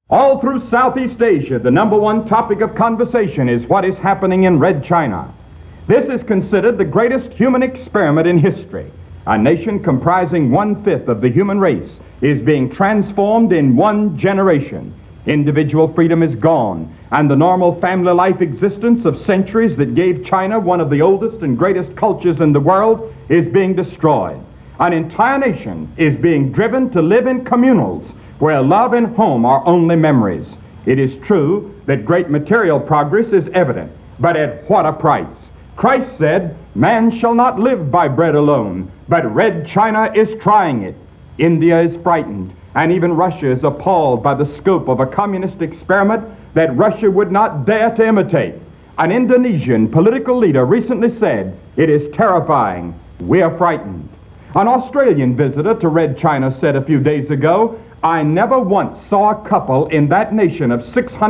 All through Southeast Asia, the number one topic of conversation is what is happening in Red China. This is considered the greatest human experiment in history. A nation comprising 1/5 of the human race is being transformed in one generation. Individual freedom is gone, and the normal family life existence of centuries that gave China one of the oldest and greatest cultures in the world is being destroyed. An entire nation is being driven to live in communals where love and home are only memories. It is true that great material progress is evident, but at what a price? Christ said, "Man shall not live by bread alone," but Red China is trying it. India is frightened, and even Russia is appalled by the scope of a communist experiment that Russia would not dare to imitate. An Indonesian political leader recently said, "It is terrifying. We are frightened." An Australian visitor to Red China said a few days ago, "I never once saw a couple in that nation of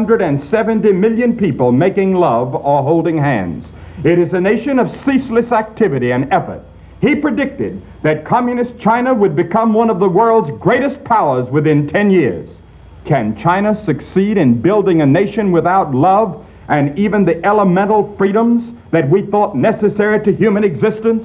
670 million people making love or holding hands. It is a nation of ceaseless activity and effort." He predicted that communist China would become one of the world's greatest powers within 10 years. Can China succeed in building a nation without love and even the elemental freedoms that we thought necessary to human existence?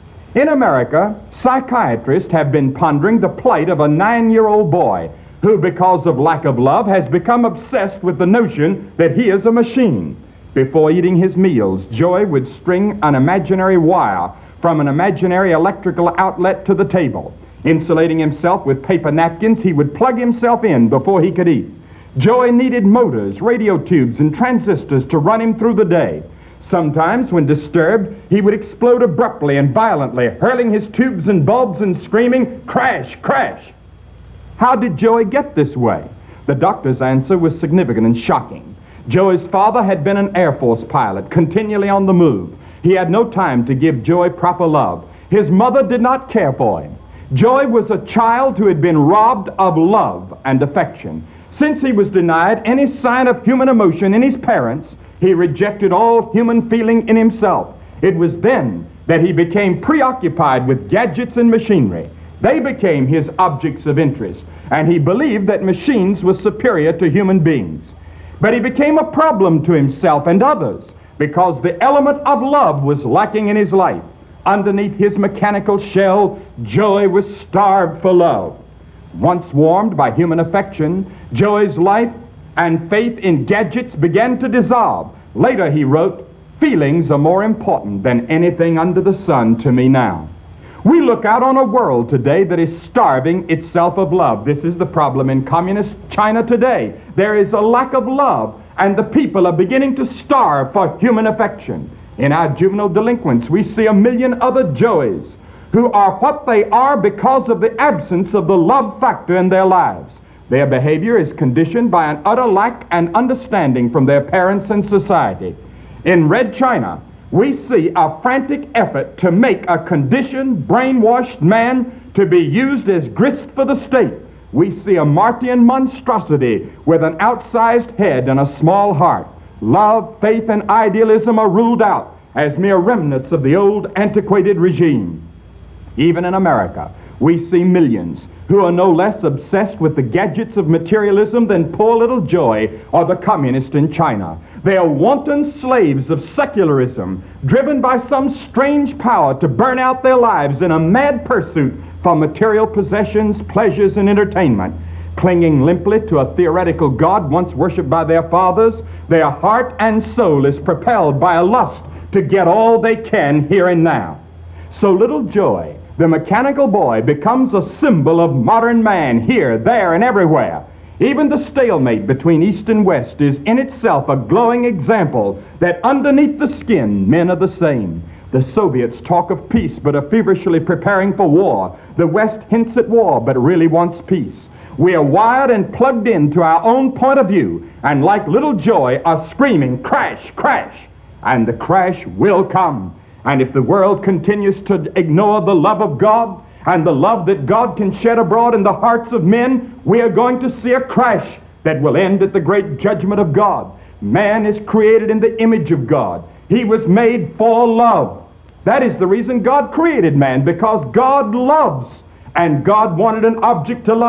In America, psychiatrists have been pondering the plight of a 9-year-old boy who, because of lack of love, has become obsessed with the notion that he is a machine. Before eating his meals, Joey would string an imaginary wire from an imaginary electrical outlet to the table. Insulating himself with paper napkins, he would plug himself in before he could eat. Joey needed motors, radio tubes, and transistors to run him through the day. Sometimes, when disturbed, he would explode abruptly and violently, hurling his tubes and bulbs and screaming, "Crash! Crash!" How did Joey get this way? The doctor's answer was significant and shocking. Joey's father had been an Air Force pilot, continually on the move. He had no time to give Joey proper love. His mother did not care for him. Joey was a child who had been robbed of love and affection. Since he was denied any sign of human emotion in his parents, he rejected all human feeling in himself. It was then that he became preoccupied with gadgets and machinery. They became his objects of interest, and he believed that machines were superior to human beings. But he became a problem to himself and others because the element of love was lacking in his life. Underneath his mechanical shell, Joey was starved for love. Once warmed by human affection, Joey's life and faith in gadgets began to dissolve. Later he wrote, "Feelings are more important than anything under the sun to me now." We look out on a world today that is starving itself of love. This is the problem in communist China today. There is a lack of love, and the people are beginning to starve for human affection. In our juvenile delinquents, we see 1 million other Joeys who are what they are because of the absence of the love factor in their lives. Their behavior is conditioned by an utter lack and understanding from their parents and society. In Red China, we see a frantic effort to make a conditioned, brainwashed man to be used as grist for the state. We see a Martian monstrosity with an outsized head and a small heart. Love, faith, and idealism are ruled out as mere remnants of the old, antiquated regime. Even in America, we see millions who are no less obsessed with the gadgets of materialism than poor little Joey or the communist in China. They are wanton slaves of secularism, driven by some strange power to burn out their lives in a mad pursuit for material possessions, pleasures, and entertainment. Clinging limply to a theoretical God once worshipped by their fathers, their heart and soul is propelled by a lust to get all they can here and now. So little Joey, the mechanical boy, becomes a symbol of modern man here, there, and everywhere. Even the stalemate between East and West is in itself a glowing example that underneath the skin, men are the same. The Soviets talk of peace but are feverishly preparing for war. The West hints at war but really wants peace. We are wired and plugged into our own point of view, and like little Joey are screaming, "Crash, crash!" And the crash will come. And if the world continues to ignore the love of God and the love that God can shed abroad in the hearts of men, we are going to see a crash that will end at the great judgment of God. Man is created in the image of God. He was made for love. That is the reason God created man, because God loves, and God wanted an object to love.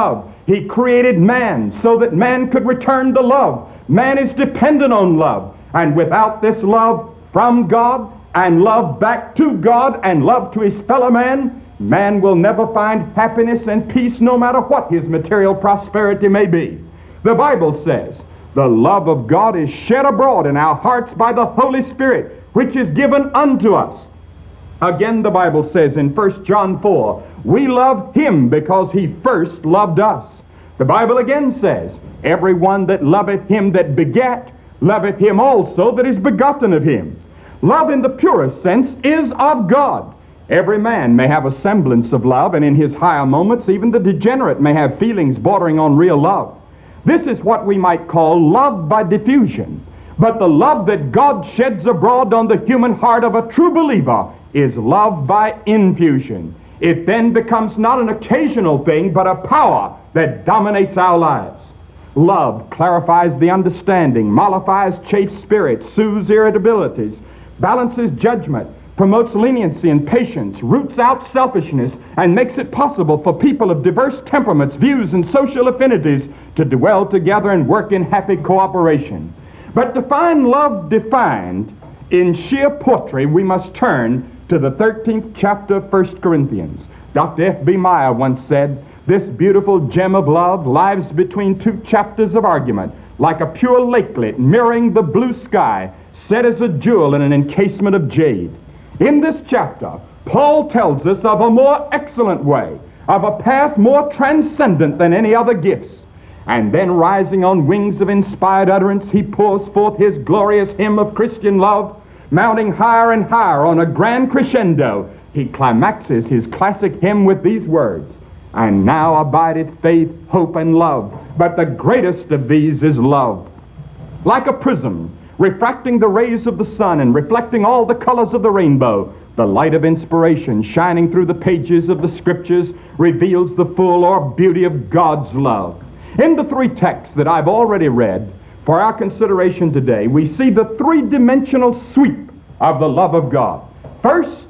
He created man so that man could return to love. Man is dependent on love. And without this love from God and love back to God and love to his fellow man, man will never find happiness and peace no matter what his material prosperity may be. The Bible says, the love of God is shed abroad in our hearts by the Holy Spirit, which is given unto us. Again, the Bible says in 1 John 4, we love him because he first loved us. The Bible again says, everyone that loveth him that begat, loveth him also that is begotten of him. Love in the purest sense is of God. Every man may have a semblance of love, and in his higher moments, even the degenerate may have feelings bordering on real love. This is what we might call love by diffusion. But the love that God sheds abroad on the human heart of a true believer is love by infusion. It then becomes not an occasional thing, but a power that dominates our lives. Love clarifies the understanding, mollifies chafed spirits, soothes irritabilities, balances judgment, promotes leniency and patience, roots out selfishness, and makes it possible for people of diverse temperaments, views, and social affinities to dwell together and work in happy cooperation. But to find love defined in sheer poetry, we must turn to the 13th chapter of 1 Corinthians. Dr. F.B. Meyer once said, this beautiful gem of love lies between two chapters of argument, like a pure lakelet mirroring the blue sky, set as a jewel in an encasement of jade. In this chapter, Paul tells us of a more excellent way, of a path more transcendent than any other gifts. And then rising on wings of inspired utterance, he pours forth his glorious hymn of Christian love. Mounting higher and higher on a grand crescendo, he climaxes his classic hymn with these words, and now abideth faith, hope, and love, but the greatest of these is love. Like a prism, refracting the rays of the sun and reflecting all the colors of the rainbow, the light of inspiration shining through the pages of the Scriptures reveals the full or beauty of God's love. In the three texts that I've already read, for our consideration today, we see the three-dimensional sweep of the love of God. First,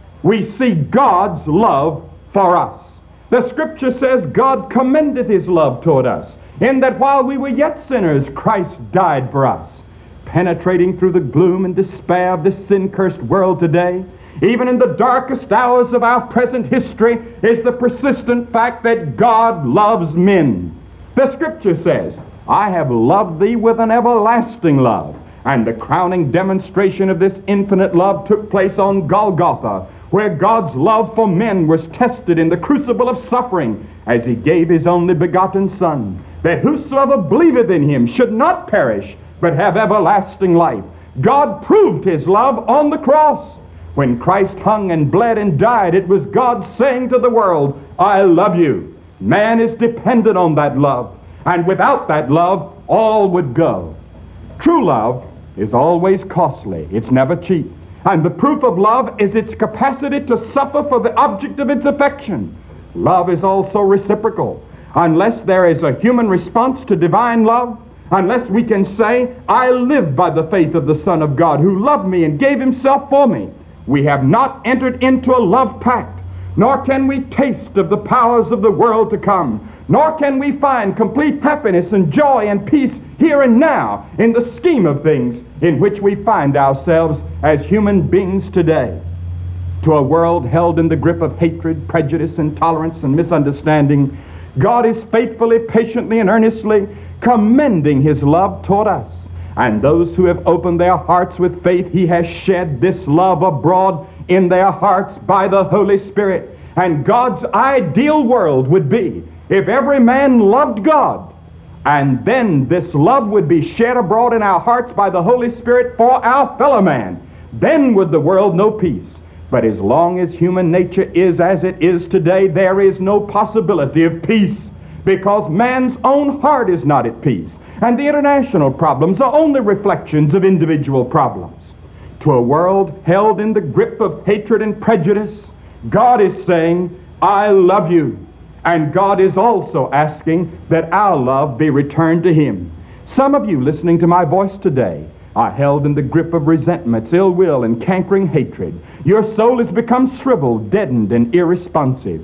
we see God's love for us. The Scripture says God commendeth his love toward us, in that while we were yet sinners, Christ died for us. Penetrating through the gloom and despair of this sin-cursed world today, even in the darkest hours of our present history, is the persistent fact that God loves men. The Scripture says, I have loved thee with an everlasting love. And the crowning demonstration of this infinite love took place on Golgotha, where God's love for men was tested in the crucible of suffering as he gave his only begotten Son, that whosoever believeth in him should not perish, but have everlasting life. God proved his love on the cross. When Christ hung and bled and died, it was God saying to the world, I love you. Man is dependent on that love, and without that love, all would go. True love is always costly. It's never cheap. And the proof of love is its capacity to suffer for the object of its affection. Love is also reciprocal. Unless there is a human response to divine love, unless we can say, I live by the faith of the Son of God who loved me and gave himself for me, we have not entered into a love pact, nor can we taste of the powers of the world to come, nor can we find complete happiness and joy and peace here and now in the scheme of things in which we find ourselves as human beings today. To a world held in the grip of hatred, prejudice, intolerance, and misunderstanding, God is faithfully, patiently, and earnestly commending his love toward us. And those who have opened their hearts with faith, he has shed this love abroad in their hearts by the Holy Spirit. And God's ideal world would be if every man loved God, and then this love would be shed abroad in our hearts by the Holy Spirit for our fellow man. Then would the world know peace. But as long as human nature is as it is today, there is no possibility of peace, because man's own heart is not at peace, and the international problems are only reflections of individual problems. To a world held in the grip of hatred and prejudice, God is saying, I love you. And God is also asking that our love be returned to him. Some of you listening to my voice today are held in the grip of resentments, ill will, and cankering hatred. Your soul has become shriveled, deadened, and irresponsive.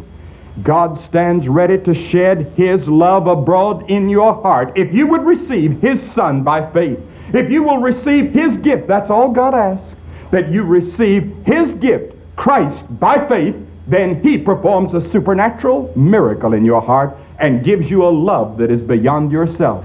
God stands ready to shed His love abroad in your heart. If you would receive His Son by faith, if you will receive His gift, that's all God asks, that you receive His gift, Christ, by faith, then He performs a supernatural miracle in your heart and gives you a love that is beyond yourself.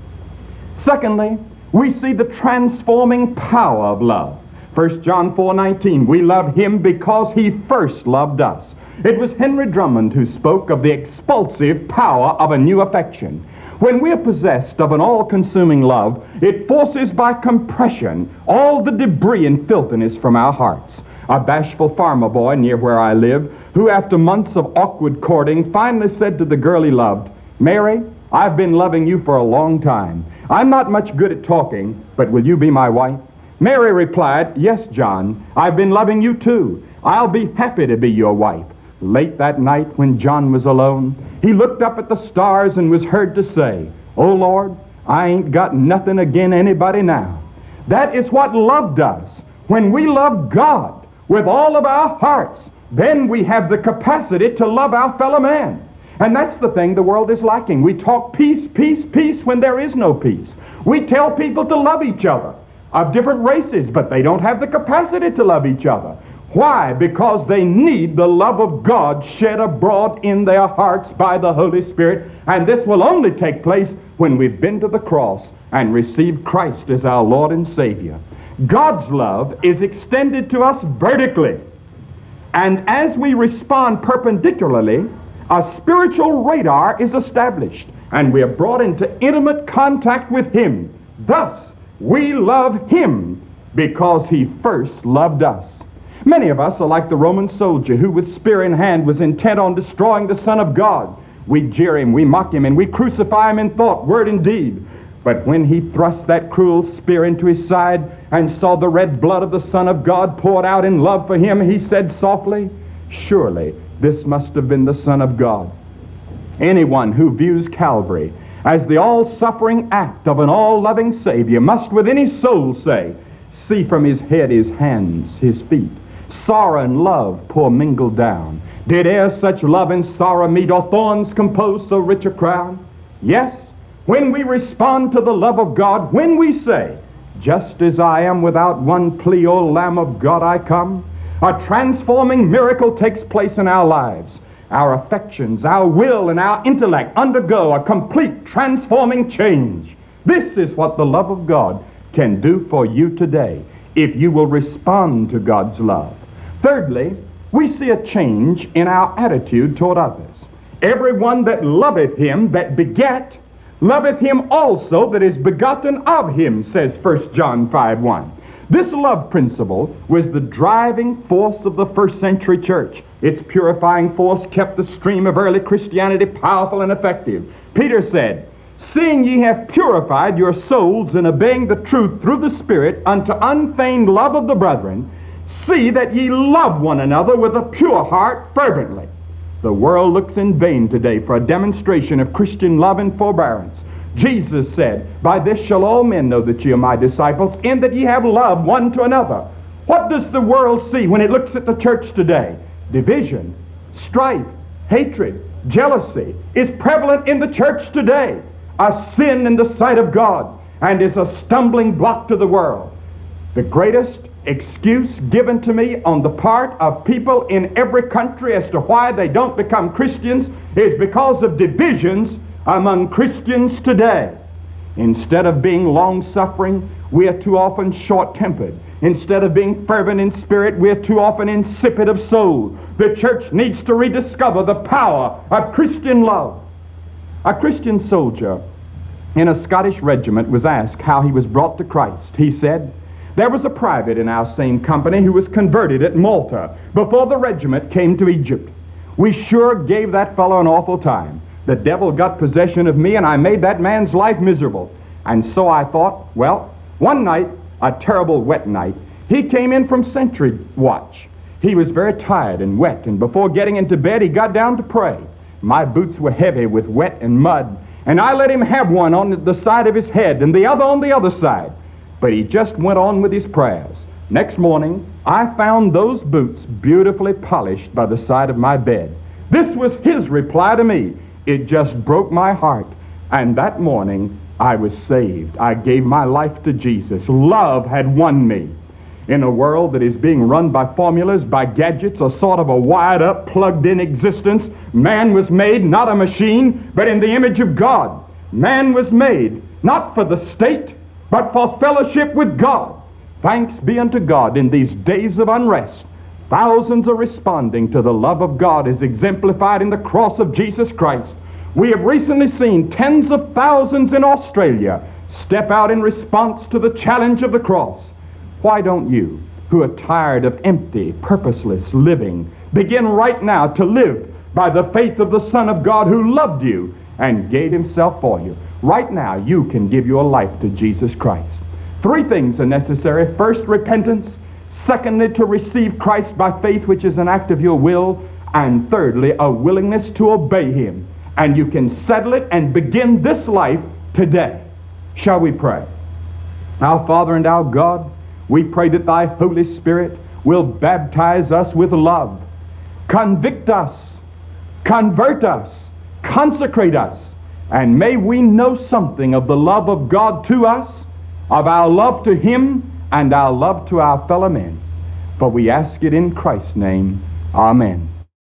Secondly, we see the transforming power of love. 1 John 4:19, we love Him because He first loved us. It was Henry Drummond who spoke of the expulsive power of a new affection. When we are possessed of an all-consuming love, it forces by compression all the debris and filthiness from our hearts. A bashful farmer boy near where I live, who after months of awkward courting finally said to the girl he loved, "Mary, I've been loving you for a long time. I'm not much good at talking, but will you be my wife?" Mary replied, "Yes, John, I've been loving you too. I'll be happy to be your wife." Late that night when John was alone, he looked up at the stars and was heard to say, "Oh Lord, I ain't got nothing agin anybody now." That is what love does. When we love God with all of our hearts, then we have the capacity to love our fellow man. And that's the thing the world is lacking. We talk peace, peace, peace when there is no peace. We tell people to love each other of different races, but they don't have the capacity to love each other. Why? Because they need the love of God shed abroad in their hearts by the Holy Spirit, and this will only take place when we've been to the cross and received Christ as our Lord and Savior. God's love is extended to us vertically, and as we respond perpendicularly, a spiritual radar is established, and we are brought into intimate contact with Him. Thus, we love Him because He first loved us. Many of us are like the Roman soldier who with spear in hand was intent on destroying the Son of God. We jeer him, we mock him, and we crucify him in thought, word, and deed. But when he thrust that cruel spear into his side and saw the red blood of the Son of God poured out in love for him, he said softly, "Surely this must have been the Son of God." Anyone who views Calvary as the all-suffering act of an all-loving Savior must within his soul say, "See from His head, His hands, His feet, sorrow and love pour mingled down. Did e'er such love and sorrow meet, or thorns compose so rich a crown?" Yes, when we respond to the love of God, when we say, "Just as I am without one plea, O Lamb of God, I come," a transforming miracle takes place in our lives. Our affections, our will, and our intellect undergo a complete transforming change. This is what the love of God can do for you today, if you will respond to God's love. Thirdly, we see a change in our attitude toward others. Everyone that loveth Him that begat, loveth Him also that is begotten of Him, says 1 John 5:1. This love principle was the driving force of the first century church. Its purifying force kept the stream of early Christianity powerful and effective. Peter said, "Seeing ye have purified your souls in obeying the truth through the Spirit unto unfeigned love of the brethren, see that ye love one another with a pure heart fervently." The world looks in vain today for a demonstration of Christian love and forbearance. Jesus said, "By this shall all men know that ye are my disciples, in that ye have love one to another." What does the world see when it looks at the church today? Division, strife, hatred, jealousy is prevalent in the church today. A sin in the sight of God, and is a stumbling block to the world. The greatest excuse given to me on the part of people in every country as to why they don't become Christians is because of divisions among Christians today. Instead of being long-suffering, we are too often short-tempered. Instead of being fervent in spirit, we are too often insipid of soul. The church needs to rediscover the power of Christian love. A Christian soldier in a Scottish regiment was asked how he was brought to Christ. He said, "There was a private in our same company who was converted at Malta before the regiment came to Egypt. We sure gave that fellow an awful time. The devil got possession of me, and I made that man's life miserable. And so I thought, well, one night, a terrible wet night, he came in from sentry watch. He was very tired and wet, and before getting into bed, he got down to pray. My boots were heavy with wet and mud, and I let him have one on the side of his head and the other on the other side. But he just went on with his prayers. Next morning, I found those boots beautifully polished by the side of my bed. This was his reply to me. It just broke my heart. And that morning, I was saved. I gave my life to Jesus. Love had won me. In a world that is being run by formulas, by gadgets, a sort of a wired-up, plugged-in existence, man was made not a machine, but in the image of God. Man was made not for the state, but for fellowship with God. Thanks be unto God in these days of unrest. Thousands are responding to the love of God as exemplified in the cross of Jesus Christ. We have recently seen tens of thousands in Australia step out in response to the challenge of the cross. Why don't you, who are tired of empty, purposeless living, begin right now to live by the faith of the Son of God who loved you and gave himself for you? Right now, you can give your life to Jesus Christ. 3 things are necessary. First, repentance. Secondly, to receive Christ by faith, which is an act of your will. And thirdly, a willingness to obey him. And you can settle it and begin this life today. Shall we pray? Our Father and our God, we pray that thy Holy Spirit will baptize us with love, convict us, convert us, consecrate us, and may we know something of the love of God to us, of our love to him, and our love to our fellow men. For we ask it in Christ's name. Amen.